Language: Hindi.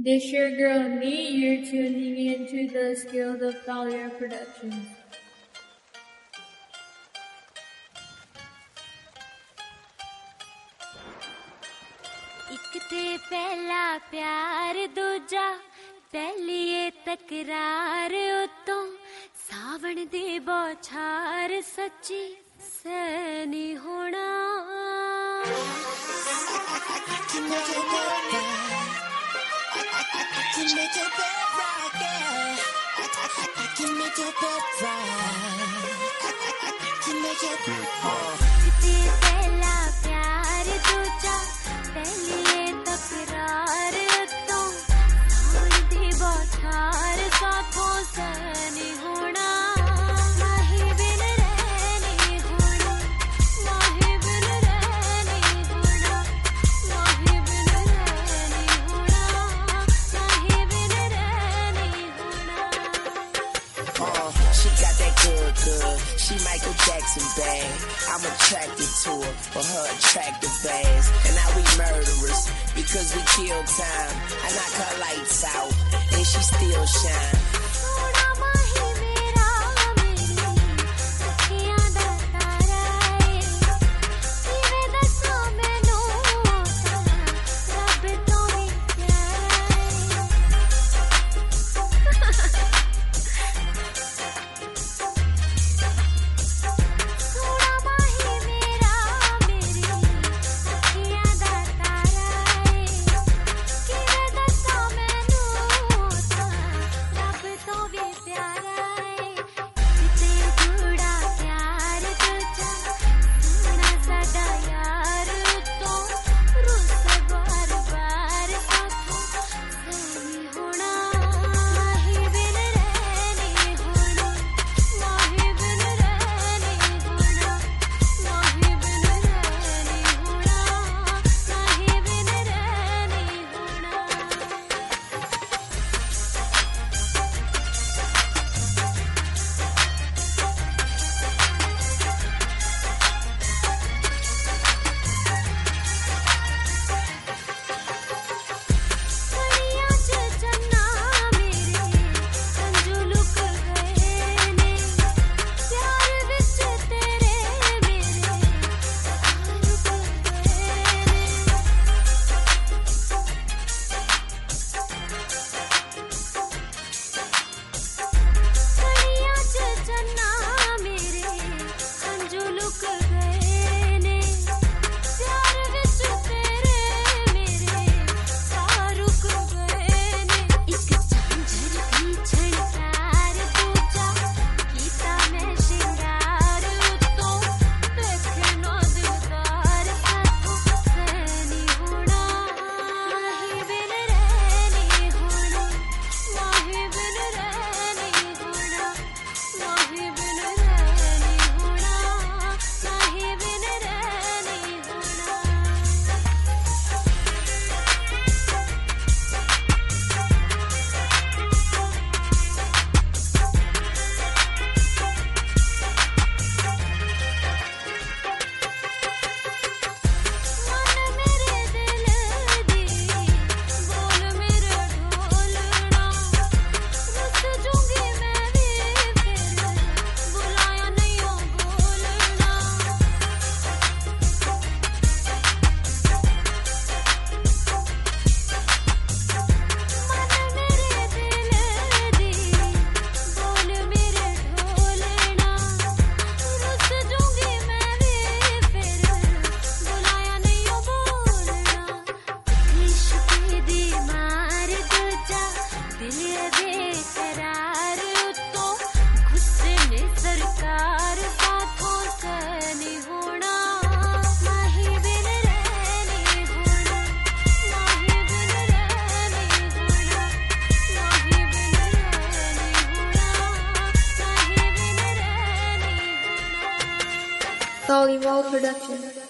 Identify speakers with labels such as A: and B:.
A: This your girl Me, you're tuning into the Skills of Thalia Productions.
B: एक ते पहला प्यार दूजा पहली ये तकरार उतों सावण दी बौछार सच्ची सैनी होना पहला प्यार दूजा पहली ये तकरार तो सावन दी बौछार साथों सैनी होना माही बिन रहनी होना माही बिन रहनी होना माही बिन रहनी होना माही बिन रहनी होना
C: She got that good. She Michael Jackson bad. I'm attracted to her for her attractive ass. And now we murderers because we kill time. I knock her lights out and she still shine.
B: सोना माही मेरा मेरी अखियां दा तारा है किवे दसो मैनू रब तो भी प्यारा सोना माही मेरा मेरी अखियां दा तारा है किवे दसो मैनू रब तो भी प्यारा है किते जुड़ा प्यार तुझा सोना साडा यार तो रुस बार बार साथों सैनी होना माही बिन रहनी होना माही बिन रहनी होना माही बिन रहनी होना माही बिन रहनी होना कड़ियां च चन्ना मेरे संजू लुक गए ने प्यार विच तेरे मेरे रुक गए ने कड़ियां च चन्ना मेरे संजू लुक गए ने प्यार विच तेरे मेरे रुक गए ने एक झांझर दी झणकार दूजा कीता मैं शिंगार तो देखे ना दिलदार साथों सैनी होना माही बिन रहनी होना माही बिन रहनी होना माही बिन रहनी होना माही बिन रहनी मन मेरे दिल दी बोल मेरे ढोलना रुस जूंगी मैं भी फिर बुलाया नहीं हो बोलना मन मेरे दिल दी बोल मेरे ढोलना रुस जूंगी मैं भी फिर बुलाया नहीं हो बोलना इश्क दी मार दूजा दिल बेकरार उतो गुस्से ने सरकार साथों सैनी होना माही बिन रहनी होना माही बिन रहनी होना माही बिन रहनी होना माही बिन रहनी होना
A: Thalia Productions.